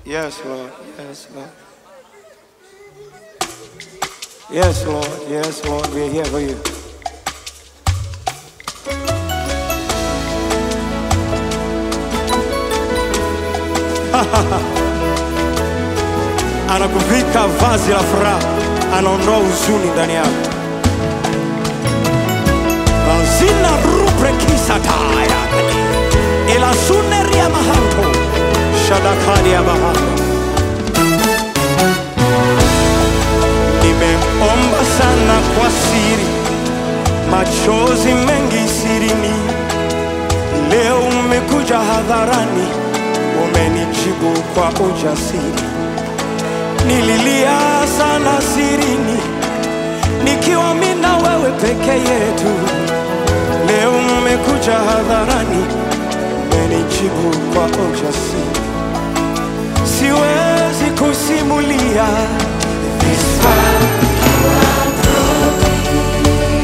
Yes, Lord. Yes, Lord. Yes, Lord. Yes, Lord. We're here for you. Anakuvika vazi la furaha, anaondoa huzuni ndani yako. Zina rubre kisataya ila suneria mahanko shadakali ya bahari. Nimeomba sana kwa siri, machozi mengi sirini. Leo umekuja hadharani, umenijibu kwa ujasiri. Nililia sana sirini, nikiwa mimi na wewe peke yetu. Leo umekuja hadharani, umenijibu kwa ujasiri. Siwezi kusimulia this far you have brought me.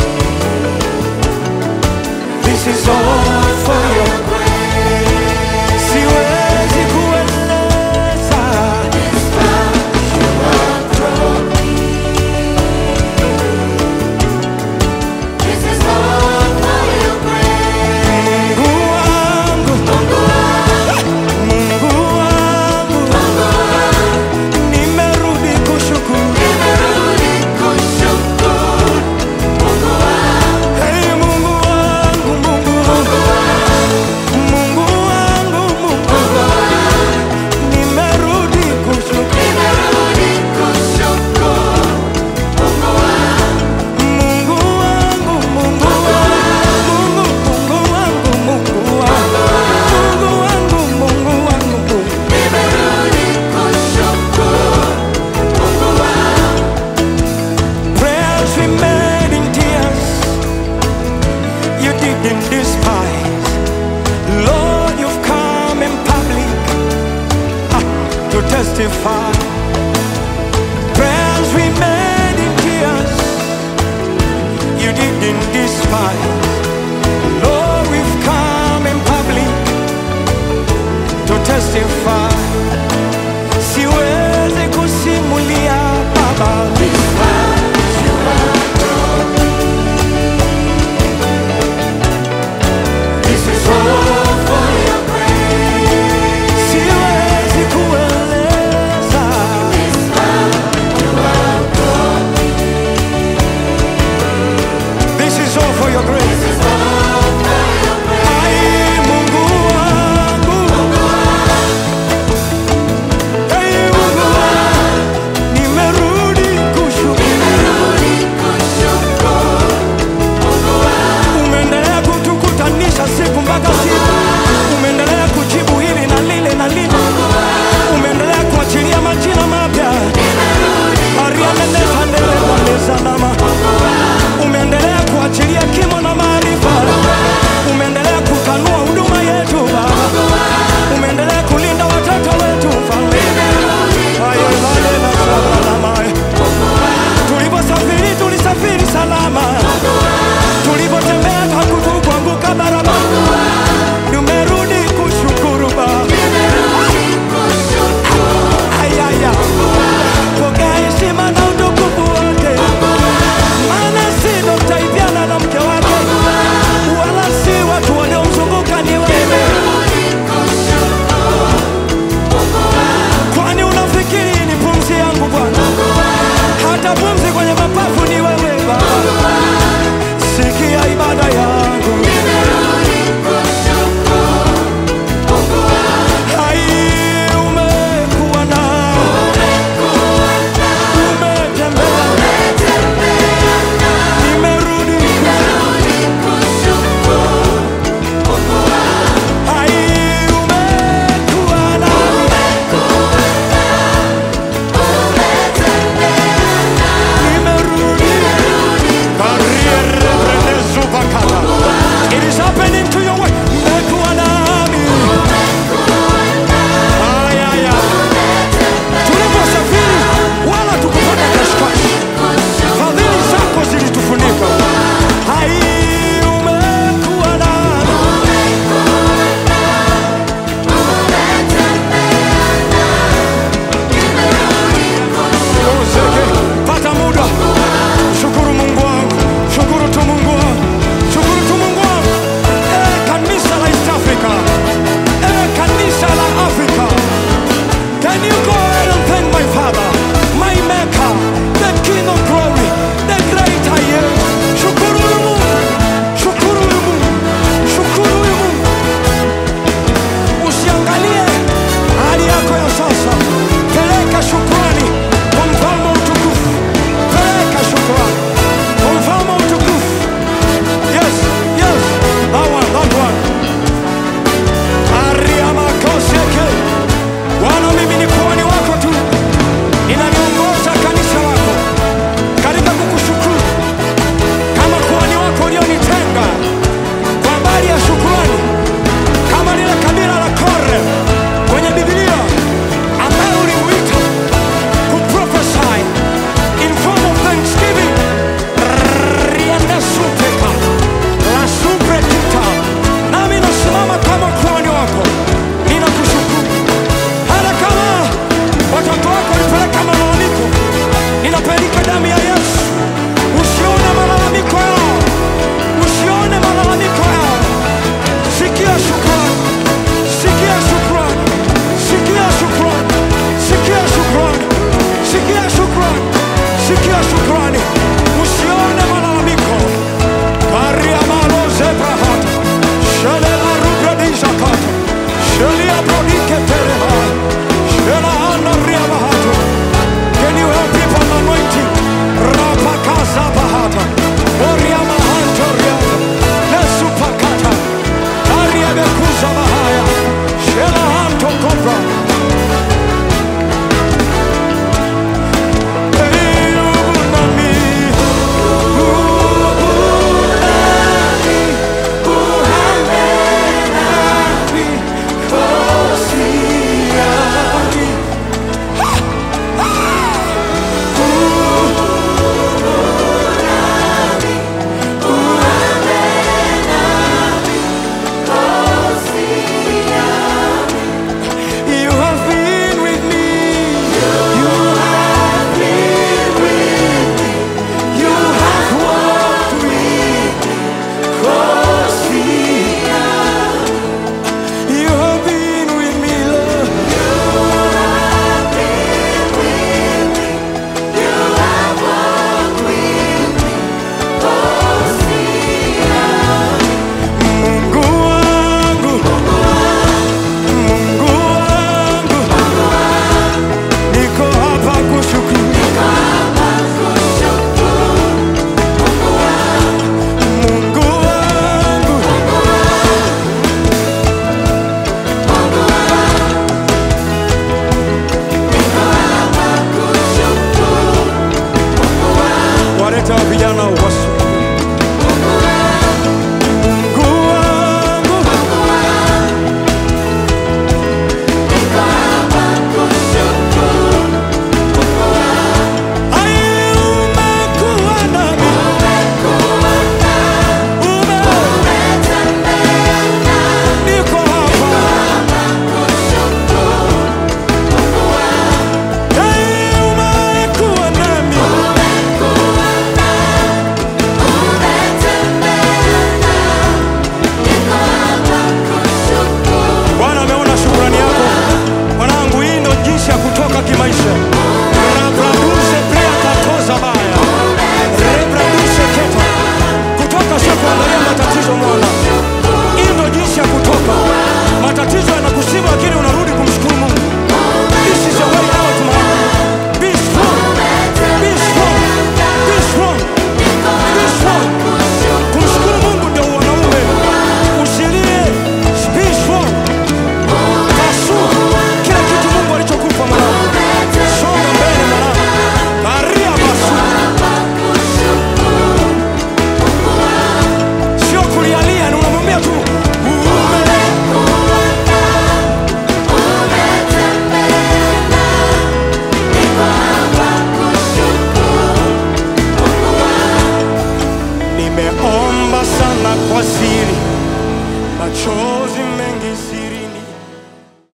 This is all for your grace. Siwezi kueleza this far you have brought me. This is all for your grace. Mungu wangu, Mungu wangu, Mungu wangu, Mungu wangu, nimerudi kushukuru, nimerudi kushukuru. Mungu wangu, hey Mungu wangu, Mungu wangu, Mungu wangu, Mungu wangu, nimerudi kushukuru, nimerudi kushukuru. Mungu wangu, Mungu wangu, Mungu wangu, Mungu wangu, Mungu wangu, Mungu wangu, nimerudi kushukuru. Mungu wangu, prayers we made in tears, you didn't despise. Lord, you've come in public to testify. Prayers we made in tears, you didn't despise. Lord, we've come in public to testify. Siwezi kusimulia Baba, this far you have brought me. This is all for your grace. Siwezi kueleza this far you have brought me. This is all for your grace. This is all for your grace. Ai Mungu wangu, Mungu wangu, ikiwa shukrani.